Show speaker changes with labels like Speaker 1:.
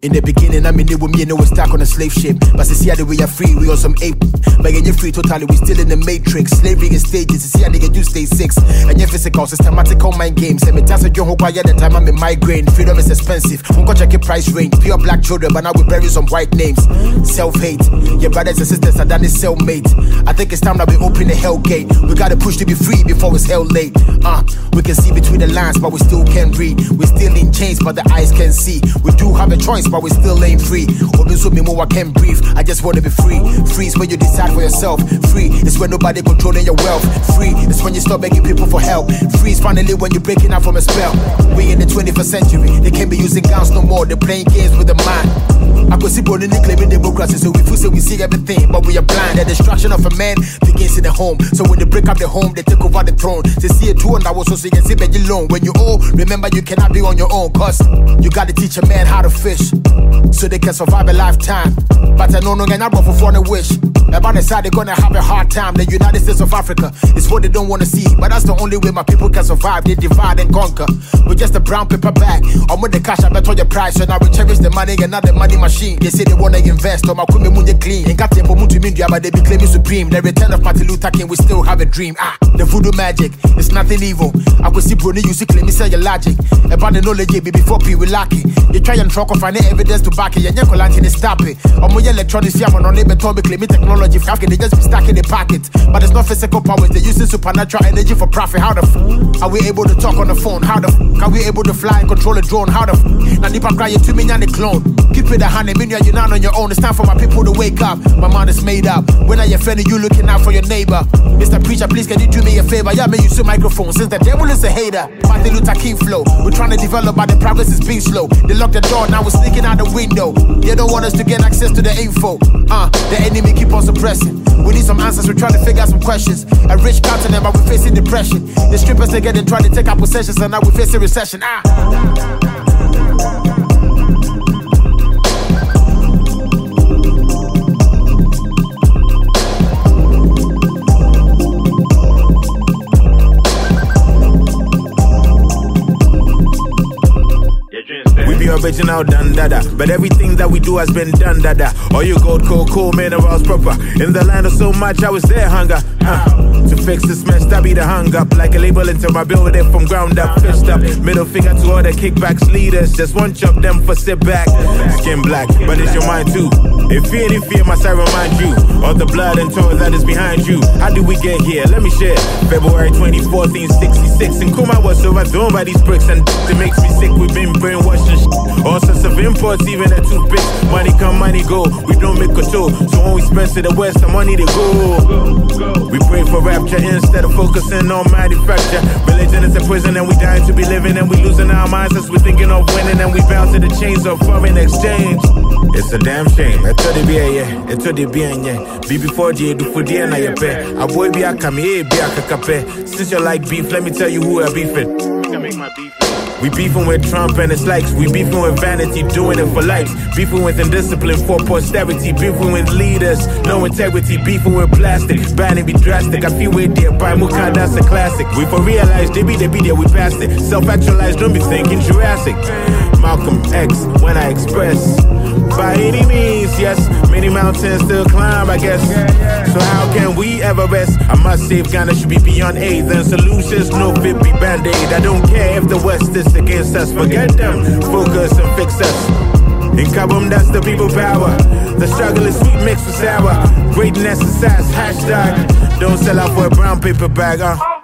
Speaker 1: In the beginning, I mean, it with me and it was stuck on a slave ship. But see how the way are free, we on some ape. But you're free totally, we still in the matrix. Slavery in stages, see how they get you stay 6. And your physical, systematical mind games. And me tell you, who quiet the time I'm in migraine. Freedom is expensive. Won't go check your price range. Pure black children, but now we bury some white names. Self-hate. Your brothers and sisters are done this cellmate. I think it's time that we open the hell gate. We gotta push to be free before it's hell late. We can see between the lines, but we still can't read. We still in chains, but the eyes can see. We do have a choice, but we still ain't free. I can't breathe, I just wanna be free. Free is when you decide for yourself. Free is when nobody controlling your wealth. Free is when you stop begging people for help. Free is finally when you're breaking out from a spell. We in the 21st century, they can't be using guns no more. They're playing games with the mind. I could see Bonnie claiming democracy, so we feel say we see everything, but we are blind. The destruction of a man begins in the home. So when they break up the home, they take over the throne. They see it too, and I was so you can see that you alone. When you old, remember you cannot be on your own, cause you gotta teach a man how to fish, so they can survive a lifetime. But I know no gonna go for a wish. About the side they're gonna have a hard time. The United States of Africa is what they don't wanna see, but that's the only way my people can survive. They divide and conquer with just a brown paper bag. I'm with the cash, I bet on your price, and I will cherish the money and not the money machine. They say they wanna invest, or my queen munye clean. Ain't got them for to India, but they be claiming supreme. The return of Martin Luther King, we still have a dream. The voodoo magic, it's nothing evil. I could see Bruni used to claim me say your logic. About the knowledge before people lack it. You try and talk of any evidence to back it, and you're going to stop it. Or more electronics, yeah, on neighbor told me claiming technology. They just be stuck in the pocket. But it's not physical powers, they're using supernatural energy for profit. How the are we able to talk on the phone? How the are we able to fly and control a drone? How the now Nipa crying to me and the clone. Keep it a hand, you're not on your own. It's time for my people to wake up. My mind is made up. When are you friendly, you looking out for your neighbor? Mr. Preacher, please can you do me a favor? Yeah, man, use your microphone. Since the devil is a hater, Martin Luther King flow. We're trying to develop, but the progress is being slow. They lock the door, now we're sneaking out the window. They don't want us to get access to the info. The enemy keep on suppressing. We need some answers, we're trying to figure out some questions. A rich continent, but we're facing depression. The strippers together trying to take our possessions, and now we're facing recession.
Speaker 2: Original done dada, but everything that we do has been done dada. All you gold, coal, minerals proper. In the land of so much, I was there hunger. To fix this mess, that be the hung up. Like a label until my build it from ground up. Fist up, middle finger to all the kickbacks leaders. Just one chop them for sit back. Skin black, but it's your mind too. If fear must I remind you of the blood and toil that is behind you. How did we get here? Let me share. February 24th, 1966. And Kuma was overthrown by these bricks, and it makes me sick. We've been brainwashed and all sorts of imports, even at toothpicks. Money come, money go. We don't make a show. So when we spend to the west, the money to go. We pray for rapture instead of focusing on manufacture. Religion is a prison and we dying to be living, and we losing our minds as we thinking of winning, and we bound to the chains of foreign exchange. It's a damn shame. I told it be a yeah. It told it be a yeah. Be before J do for the na your pair. A boy be a come here be a kakape. Since you like beef, let me tell you who I beef it. We beefing with Trump and his likes. We beefing with vanity, doing it for likes. Beefing with indiscipline for posterity. Beefing with leaders, no integrity. Beefing with plastic, banning be drastic. I feel we're there by Muka, that's a classic. We for realize they be there, we passed it. Self-actualized, don't be thinking Jurassic. Malcolm X, when I express. By any means, yes, many mountains still climb, I guess. So how can we ever rest? I must save Ghana should be beyond aid. Then solutions, no fit be band-aid. I don't care if the West is against us. Forget them, focus and fix us. In Kabum, that's the people power. The struggle is sweet mixed with sour. Greatness is sass, hashtag. Don't sell out for a brown paper bag,